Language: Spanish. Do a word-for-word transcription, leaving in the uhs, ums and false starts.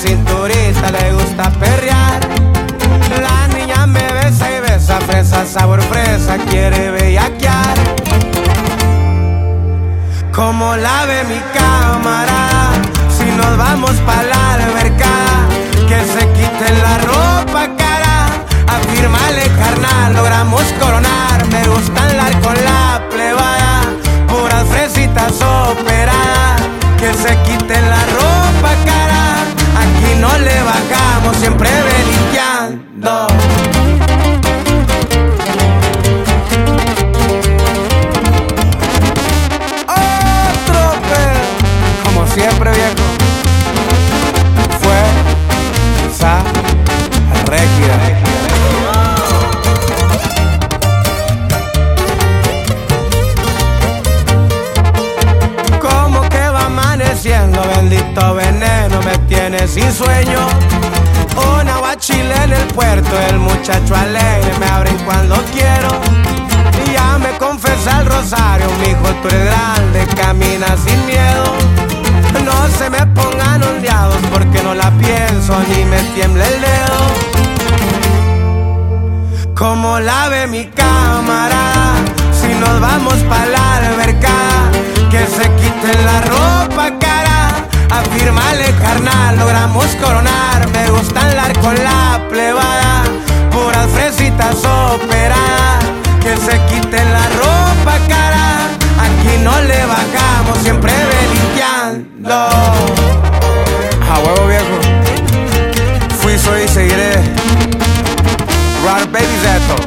cinturita le gusta perrear. La niña me besa y besa, fresa, sabor fresa, quiere bellaquear. Como la ve mi camarada, si nos vamos pa' la alberca, que se quite la ropa cara, afírmale carnal, logramos coronar. Me gusta andar con la plebada, puras fresitas operadas, que se quite la ropa cara, aquí no le bajamos, siempre belicando. Siempre viejo, fuerza regia. Como que va amaneciendo, bendito veneno me tiene sin sueño. Una guachile en el puerto, el muchacho alegre me abren cuando quiero. Y ya me confesa el rosario, mijo tú eres grande, camina sin miedo. No se me pongan ondeados porque no la pienso ni me tiembla el dedo. Como la ve mi camarada, si nos vamos pa' la alberca, que se quite la ropa cara, afírmale carnal, logramos coronar. Me gusta andar con la plebada, puras fresitas operadas, que se quite la ropa cara, aquí no le bajamos, siempre belicando. A huevo viejo, fui, soy y seguiré. Rod Baby Zeto.